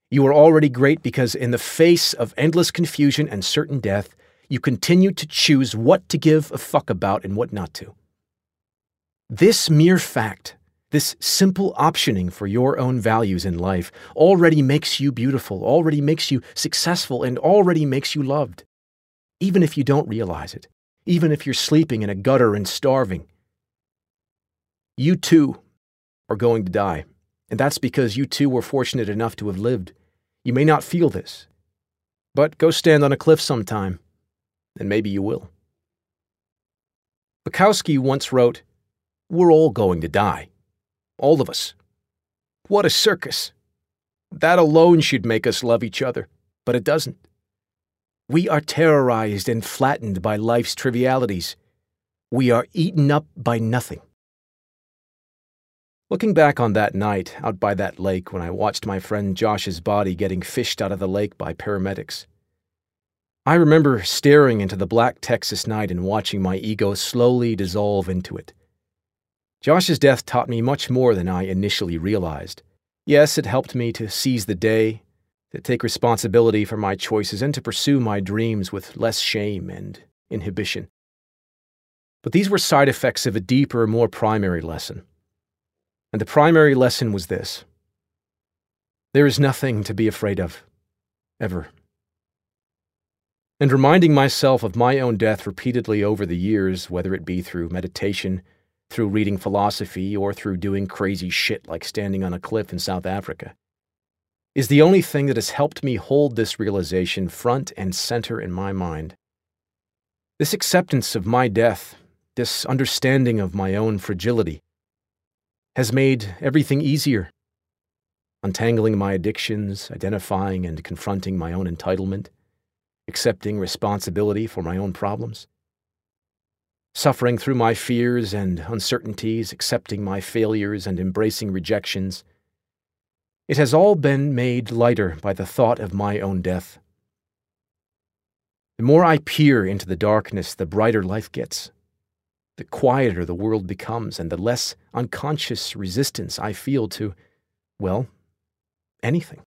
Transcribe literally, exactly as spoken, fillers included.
You are already great because in the face of endless confusion and certain death, you continue to choose what to give a fuck about and what not to. This mere fact, this simple optioning for your own values in life, already makes you beautiful, already makes you successful, and already makes you loved. Even if you don't realize it, even if you're sleeping in a gutter and starving. You too are going to die, and that's because you too were fortunate enough to have lived. You may not feel this, but go stand on a cliff sometime, and maybe you will. Bukowski once wrote, "We're all going to die. All of us. What a circus. That alone should make us love each other, but it doesn't. We are terrorized and flattened by life's trivialities. We are eaten up by nothing." Looking back on that night out by that lake when I watched my friend Josh's body getting fished out of the lake by paramedics, I remember staring into the black Texas night and watching my ego slowly dissolve into it. Josh's death taught me much more than I initially realized. Yes, it helped me to seize the day, to take responsibility for my choices, and to pursue my dreams with less shame and inhibition. But these were side effects of a deeper, more primary lesson. And the primary lesson was this: there is nothing to be afraid of, ever. And reminding myself of my own death repeatedly over the years, whether it be through meditation, through reading philosophy, or through doing crazy shit like standing on a cliff in South Africa, is the only thing that has helped me hold this realization front and center in my mind. This acceptance of my death, this understanding of my own fragility, has made everything easier. Untangling my addictions, identifying and confronting my own entitlement, accepting responsibility for my own problems. Suffering through my fears and uncertainties, accepting my failures and embracing rejections. It has all been made lighter by the thought of my own death. The more I peer into the darkness, the brighter life gets. The quieter the world becomes, and the less unconscious resistance I feel to, well, anything.